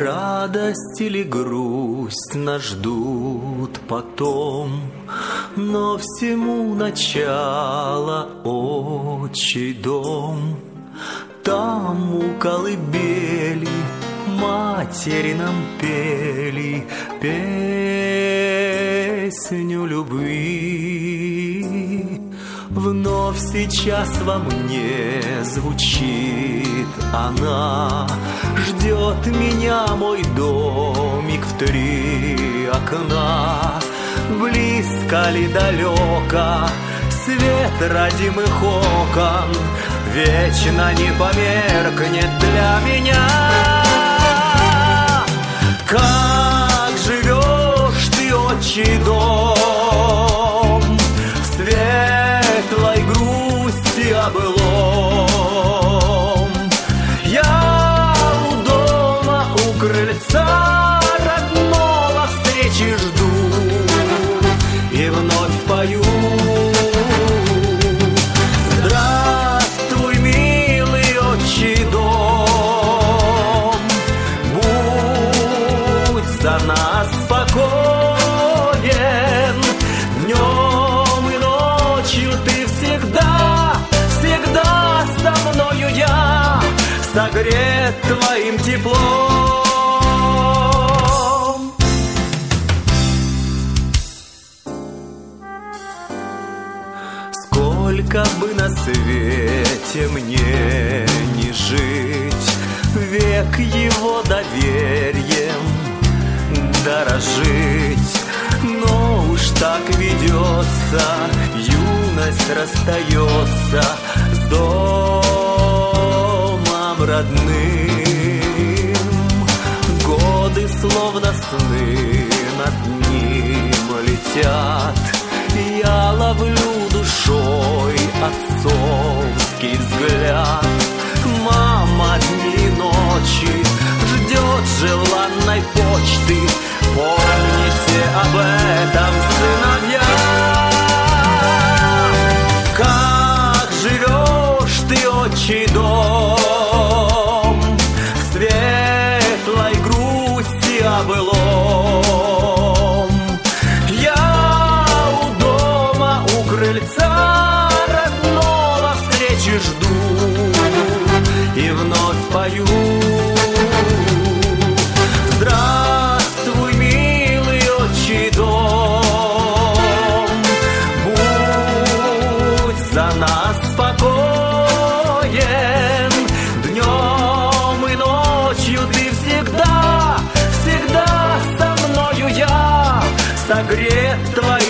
Радость или грусть нас ждут потом, но всему начало отчий дом. Там у колыбели матери нам пели песню любви. Вновь сейчас во мне звучит она, ждет меня мой домик в 3 окна. Близко ли далеко свет родимых окон, вечно не померкнет для меня. Как живешь ты, отчий дом, в светлой грусти о былом? Я у дома, у крыльца родного встречи жду и вновь пою. Здравствуй, милый отчий дом, будь за нас спокоен. Днем и ночью ты всегда, всегда со мною я, согрет твоим теплом. Сколько бы на свете мне не жить, век его доверием дорожить. Но уж так ведется, юность расстается с домом родным. Годы словно сны над ним летят, я ловлю душой отцовский взгляд. Мама дни и ночи ждет желанной почты, помните об этом, сыновья. Как живешь ты, отчий дом, в светлой грусти о былом? Я у дома, у крыльца родного встречи жду и вновь пою. Здравствуй, милый отчий дом, будь за нас спокоен. Днем и ночью ты всегда, всегда со мною я, согрет твоим